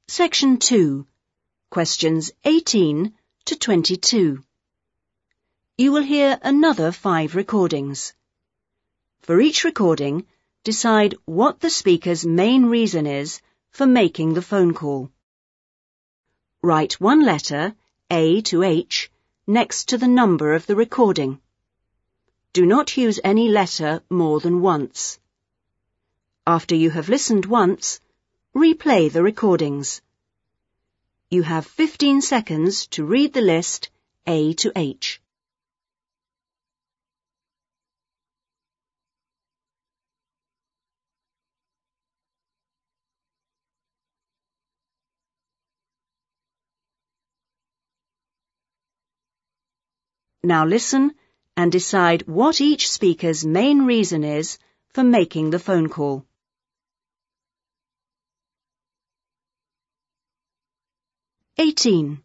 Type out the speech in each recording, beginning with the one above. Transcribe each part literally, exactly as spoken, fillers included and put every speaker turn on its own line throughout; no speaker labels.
Section two, questions eighteen to twenty-two. You will hear another five recordings. For each recording, decide what the speaker's main reason is for making the phone call. Write one letter, A to H, next to the number of the recording. Do not use any letter more than once. After you have listened once, replay the recordings. You have fifteen seconds to read the list A to H. Now listen and decide what each speaker's main reason is for making the phone call. eighteen.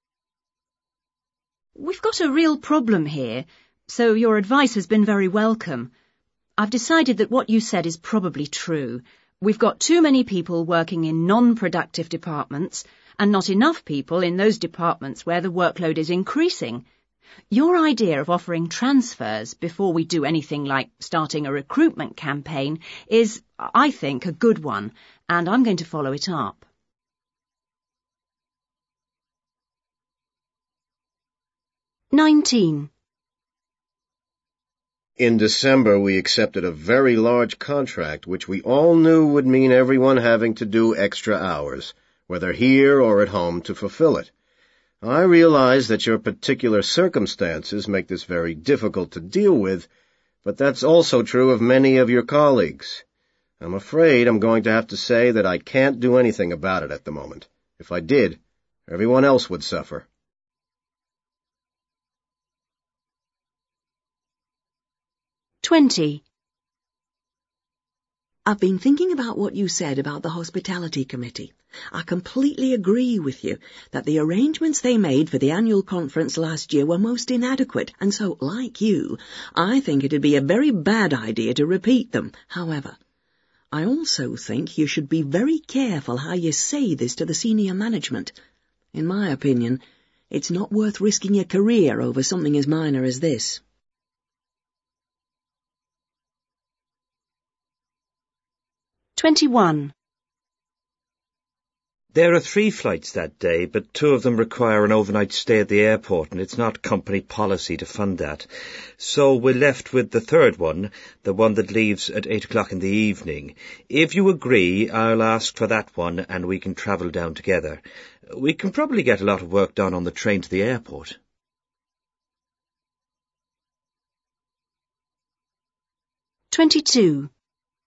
We've got a real problem here, so your advice has been very welcome. I've decided that what you said is probably true. We've got too many people working in non-productive departments and not enough people in those departments where the workload is increasing. Your idea of offering transfers before we do anything like starting a recruitment campaign is, I think, a good one, and I'm going to follow it up. nineteen.
In December, we accepted a very large contract, which we all knew would mean everyone having to do extra hours, whether here or at home, to fulfill it. I realize that your particular circumstances make this very difficult to deal with, but that's also true of many of your colleagues. I'm afraid I'm going to have to say that I can't do anything about it at the moment. If I did, everyone else would suffer.
twenty.
I've been thinking about what you said about the Hospitality Committee. I completely agree with you that the arrangements they made for the annual conference last year were most inadequate, and so, like you, I think it'd be a very bad idea to repeat them. However, I also think you should be very careful how you say this to the senior management. In my opinion, it's not worth risking your career over something as minor as this.
twenty-one.
There are three flights that day, but two of them require an overnight stay at the airport, and it's not company policy to fund that. So we're left with the third one, the one that leaves at eight o'clock in the evening. If you agree, I'll ask for that one, and we can travel down together. We can probably get a lot of work done on the train to the airport.
twenty-two.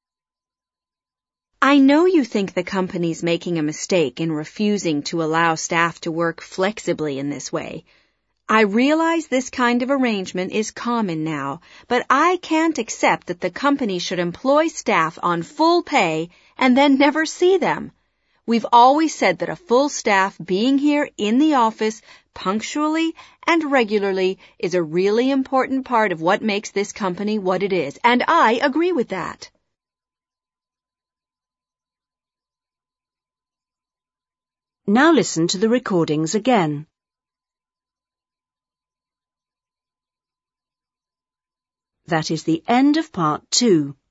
I know you think the company's making a mistake in refusing to allow staff to work flexibly in this way. I realize this kind of arrangement is common now, but I can't accept that the company should employ staff on full pay and then never see them. We've always said that a full staff being here in the office punctually and regularly is a really important part of what makes this company what it is, and I agree with that.
Now listen to the recordings again. That is the end of part two.